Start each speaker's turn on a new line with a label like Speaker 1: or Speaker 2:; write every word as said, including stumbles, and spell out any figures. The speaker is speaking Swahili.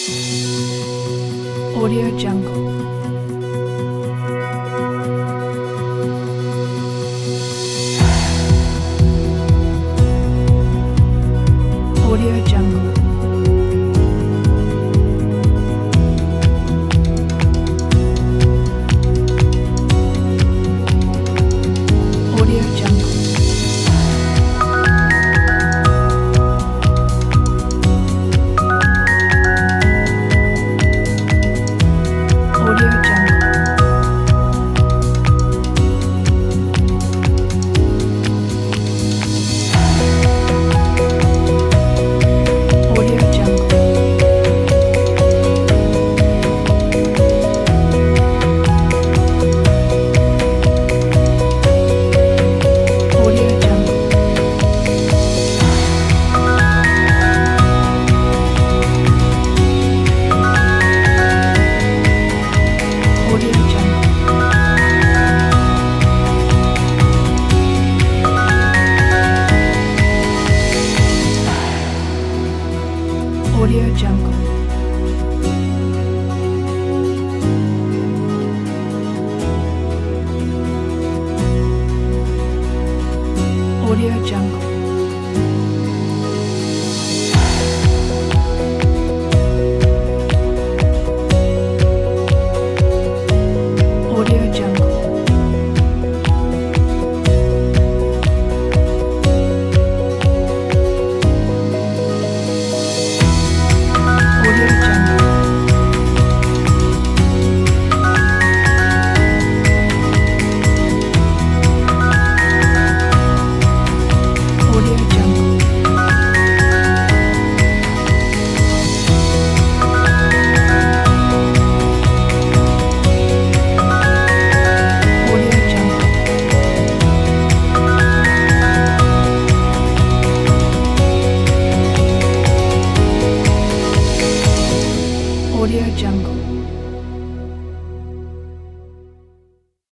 Speaker 1: Audio Jungle. Audio Jungle. Audio Jungle. Audio Jungle. Audio Jungle. Audio Jungle. Audio Jungle. Audio Jungle. Audio Jungle. Audio Jungle. Audio Jungle. Audio Jungle. Audio Jungle. Audio Jungle.